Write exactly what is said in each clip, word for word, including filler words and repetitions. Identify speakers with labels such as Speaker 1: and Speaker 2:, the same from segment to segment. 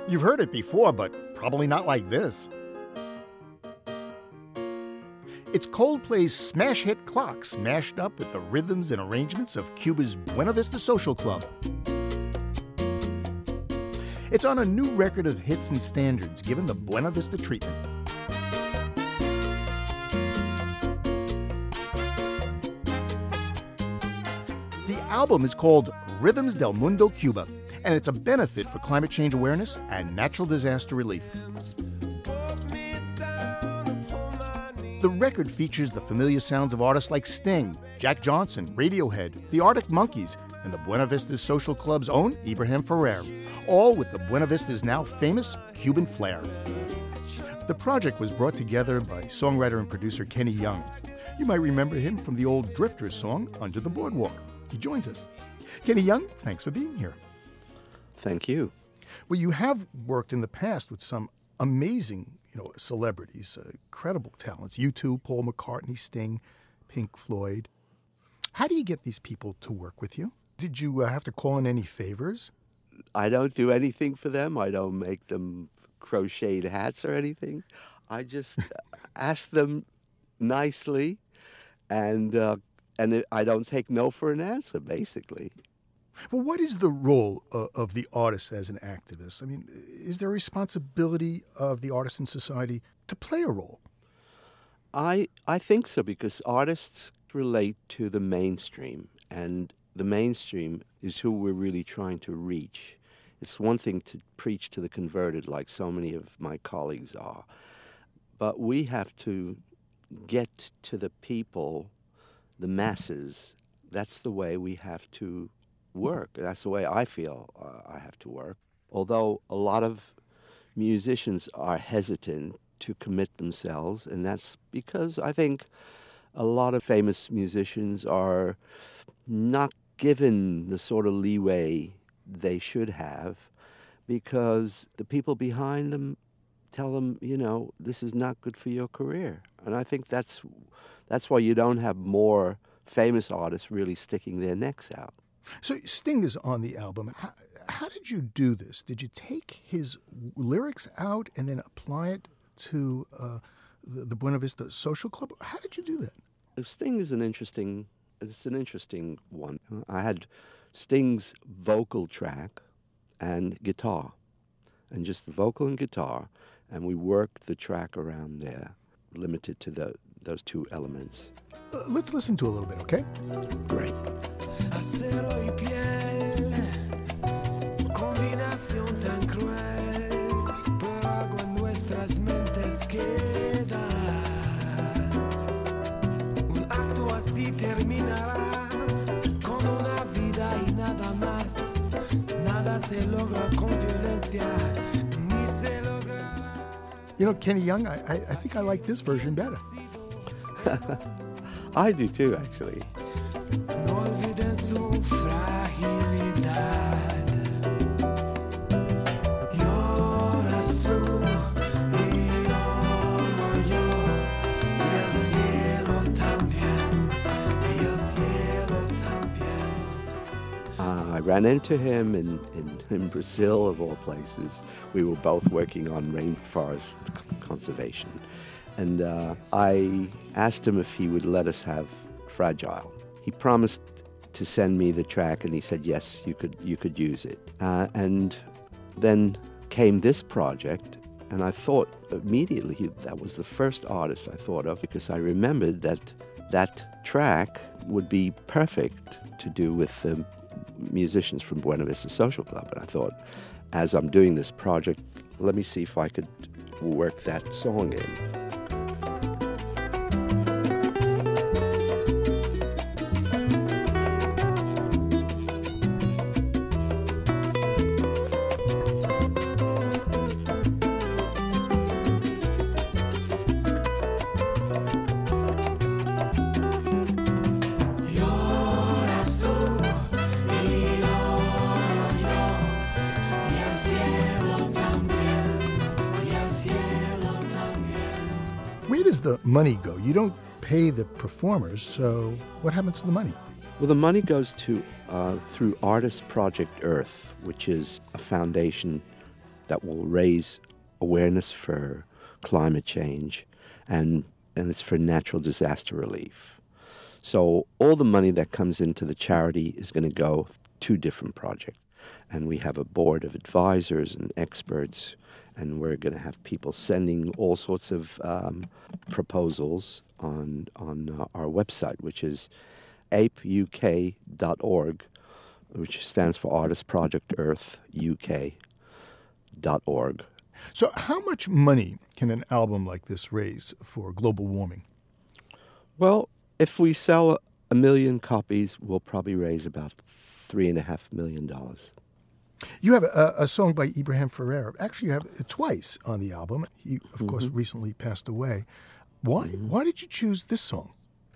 Speaker 1: You've heard it before, but probably not like this. It's Coldplay's smash hit Clocks, mashed up with the rhythms and arrangements of Cuba's Buena Vista Social Club. It's on a new record of hits and standards, given the Buena Vista treatment. The album is called Rhythms del Mundo Cuba, and it's a benefit for climate change awareness and natural disaster relief. The record features the familiar sounds of artists like Sting, Jack Johnson, Radiohead, the Arctic Monkeys, and the Buena Vista Social Club's own Ibrahim Ferrer, all with the Buena Vista's now famous Cuban flair. The project was brought together by songwriter and producer Kenny Young. You might remember him from the old Drifters song, Under the Boardwalk. He joins us. Kenny Young, thanks for being here.
Speaker 2: Thank you.
Speaker 1: Well, you have worked in the past with some amazing, you know, celebrities, uh, incredible talents. U two, Paul McCartney, Sting, Pink Floyd. How do you get these people to work with you? Did you uh, have to call in any favors?
Speaker 2: I don't do anything for them. I don't make them crocheted hats or anything. I just ask them nicely, and uh, and I don't take no for an answer, basically.
Speaker 1: Well, what is the role uh, of the artist as an activist? I mean, is there a responsibility of the artist in society to play a role?
Speaker 2: I I think so, because artists relate to the mainstream, and the mainstream is who we're really trying to reach. It's one thing to preach to the converted, like so many of my colleagues are, but we have to get to the people, the masses. That's the way we have to work. That's the way I feel uh, I have to work. Although a lot of musicians are hesitant to commit themselves, and that's because I think a lot of famous musicians are not given the sort of leeway they should have, because the people behind them tell them, you know, this is not good for your career. And I think that's that's why you don't have more famous artists really sticking their necks out.
Speaker 1: So Sting is on the album. How, how did you do this? Did you take his lyrics out and then apply it to uh, the, the Buena Vista Social Club? How did you do that?
Speaker 2: Sting is an interesting, it's an interesting one. I had Sting's vocal track and guitar, and just the vocal and guitar, and we worked the track around there, limited to the, those two elements.
Speaker 1: Uh, let's listen to a little bit, okay?
Speaker 2: Great.
Speaker 3: Acero y piel, combinación tan cruel, pero algo en nuestras mentes queda. Un acto así terminará con una vida y nada más. Nada se logra con violencia, ni se logrará.
Speaker 1: You know, Kenny Young, I, I, I think I like this version better.
Speaker 2: I do too, actually.
Speaker 3: No olviden su fragilidad. Lloras tú y lloro yo, y el cielo también, y el cielo también.
Speaker 2: Uh, I ran into him in, in, in Brazil, of all places. We were both working on rainforest c- conservation. And uh, I asked him if he would let us have Fragile. He promised to send me the track, and he said, yes, you could you could use it. Uh, and then came this project, and I thought immediately he, that was the first artist I thought of, because I remembered that that track would be perfect to do with the musicians from Buena Vista Social Club. And I thought, as I'm doing this project, let me see if I could work that song in.
Speaker 1: Where does the money go? You don't pay the performers, so what happens to the money?
Speaker 2: Well, the money goes to uh, through Artist Project Earth, which is a foundation that will raise awareness for climate change, and, and it's for natural disaster relief. So all the money that comes into the charity is going to go to different projects. And we have a board of advisors and experts, and we're going to have people sending all sorts of um, proposals on on uh, our website, which is A P E U K dot org, which stands for Artist Project Earth U K dot org.
Speaker 1: So how much money can an album like this raise for global warming?
Speaker 2: Well, if we sell a million copies, we'll probably raise about three and a half million dollars.
Speaker 1: You have a, a song by Ibrahim Ferrer. Actually, you have it twice on the album. He, of mm-hmm. course, recently passed away. Why? Mm-hmm. Why did you choose this song?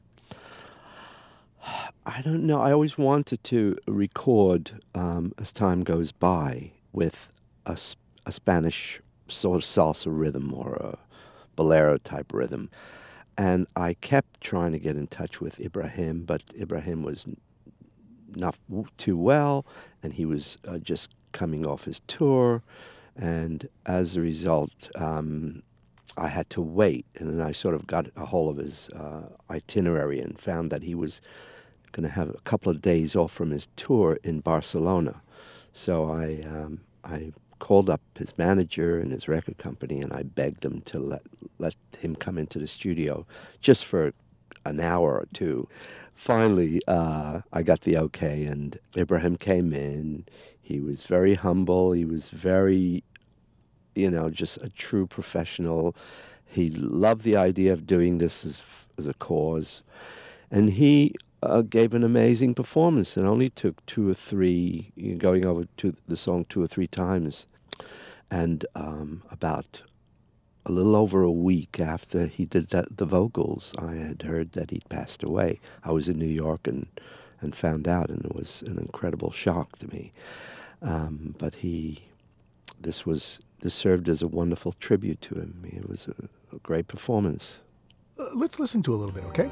Speaker 2: I don't know. I always wanted to record, um, as time goes by, with a, a Spanish sort of salsa rhythm or a bolero type rhythm. And I kept trying to get in touch with Ibrahim, but Ibrahim was not too well, and he was uh, just coming off his tour. And as a result, um, I had to wait. And then I sort of got a hold of his uh, itinerary and found that he was going to have a couple of days off from his tour in Barcelona. So I um, I called up his manager and his record company, and I begged them to let let him come into the studio just for an hour or two. Finally, uh, I got the okay, and Ibrahim came in. He was very humble. He was very, you know, just a true professional. He loved the idea of doing this as, as a cause. And he uh, gave an amazing performance. It only took two or three, you know, going over to the song two or three times. And um, about a little over a week after he did that, the vocals, I had heard that he'd passed away. I was in New York and, and found out, and it was an incredible shock to me. Um, but he, this was, this served as a wonderful tribute to him. It was a, a great performance.
Speaker 1: Uh, let's listen to a little bit, okay?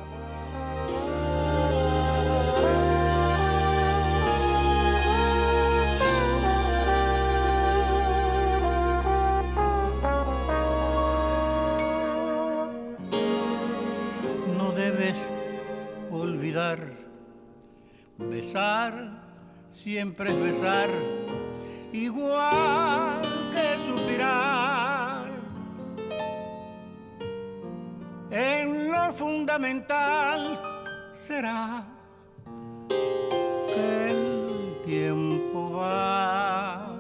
Speaker 4: Besar siempre es besar, igual que suspirar. En lo fundamental será que el tiempo va.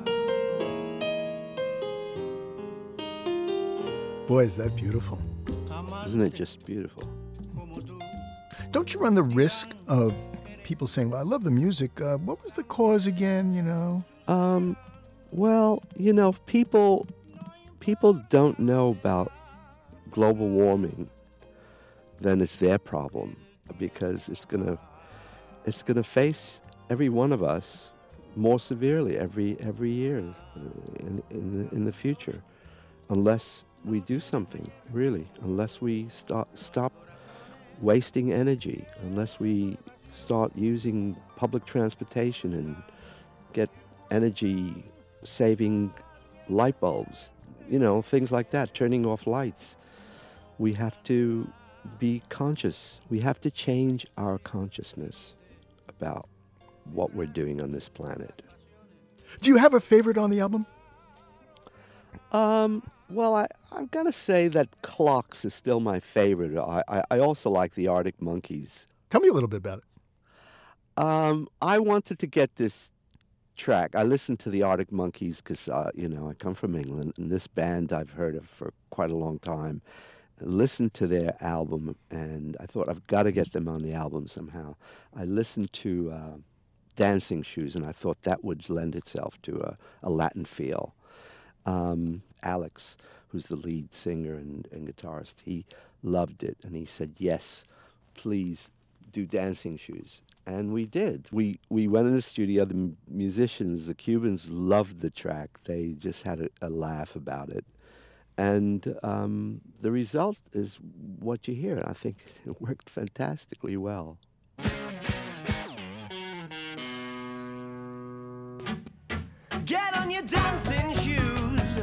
Speaker 1: Boy, is that beautiful.
Speaker 2: Isn't it just beautiful?
Speaker 1: Don't you run the risk of people saying, well, I love the music. Uh, what was the cause again, you know?
Speaker 2: Um, well, you know, if people, people don't know about global warming, then it's their problem, because it's gonna, it's gonna face every one of us more severely every every year in in the, in the future, unless we do something, really, unless we stop stop wasting energy, unless we start using public transportation and get energy-saving light bulbs, you know, things like that, turning off lights. We have to be conscious. We have to change our consciousness about what we're doing on this planet.
Speaker 1: Do you have a favorite on the album?
Speaker 2: Um, well, I, I've got to say that Clocks is still my favorite. I, I, I also like the Arctic Monkeys.
Speaker 1: Tell me a little bit about it.
Speaker 2: Um, I wanted to get this track. I listened to the Arctic Monkeys because, uh, you know, I come from England, and this band I've heard of for quite a long time. I listened to their album, and I thought, I've got to get them on the album somehow. I listened to uh, Dancing Shoes, and I thought that would lend itself to a, a Latin feel. Um, Alex, who's the lead singer and, and guitarist, he loved it, and he said, yes, please do Dancing Shoes. And we did. We we went in the studio. The musicians, the Cubans, loved the track. They just had a, a laugh about it. And um, the result is what you hear. I think it worked fantastically well.
Speaker 3: Get on your dancing shoes.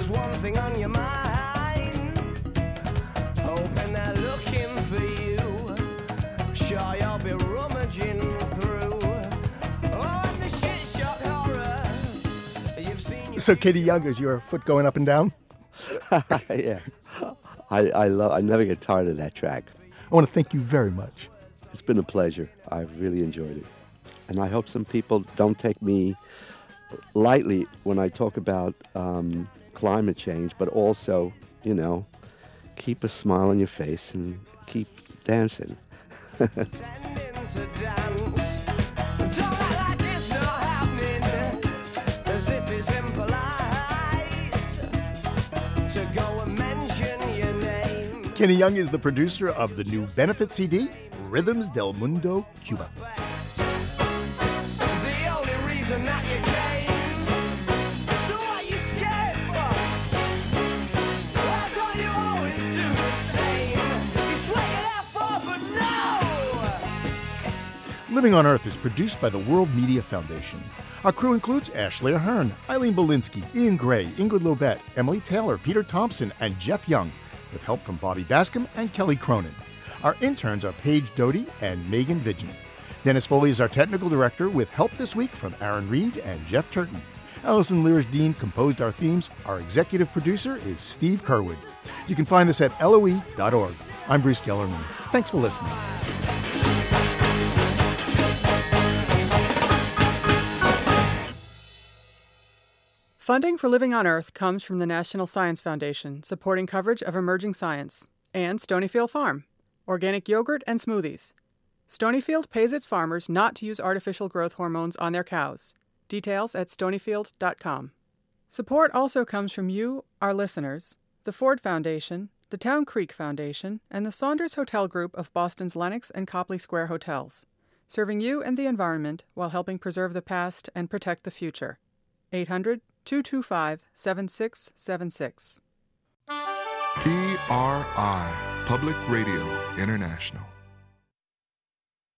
Speaker 3: there's one thing on your mind, hoping they're looking for you. Sure, you'll be rummaging through. Oh, and the shit shock horror. You've seen.
Speaker 1: So, Katie Young, is your foot going up and down?
Speaker 2: Yeah. I, I, love, I never get tired of that track.
Speaker 1: I want to thank you very much.
Speaker 2: It's been a pleasure. I've really enjoyed it. And I hope some people don't take me lightly when I talk about um, climate change, but also, you know, keep a smile on your face and keep dancing.
Speaker 1: Kenny Young is the producer of the new benefit C D, Rhythms del Mundo, Cuba.
Speaker 3: The only reason that you came, so what you scared for? Why don't you always do the same? You swear it out for, but no!
Speaker 1: Living on Earth is produced by the World Media Foundation. Our crew includes Ashley Ahern, Eileen Belinsky, Ian Gray, Ingrid Lobet, Emily Taylor, Peter Thompson, and Jeff Young, with help from Bobby Bascom and Kelly Cronin. Our interns are Paige Doty and Megan Vigent. Dennis Foley is our technical director, with help this week from Aaron Reed and Jeff Turton. Allison Lirish-Dean composed our themes. Our executive producer is Steve Kerwood. You can find us at L O E dot org. I'm Bruce Gellerman. Thanks for listening.
Speaker 5: Funding for Living on Earth comes from the National Science Foundation, supporting coverage of emerging science, and Stonyfield Farm, organic yogurt and smoothies. Stonyfield pays its farmers not to use artificial growth hormones on their cows. Details at stonyfield dot com. Support also comes from you, our listeners, the Ford Foundation, the Town Creek Foundation, and the Saunders Hotel Group of Boston's Lenox and Copley Square hotels, serving you and the environment while helping preserve the past and protect the future. eight hundred, two two five, seven six seven six.
Speaker 6: P R I, Public Radio International.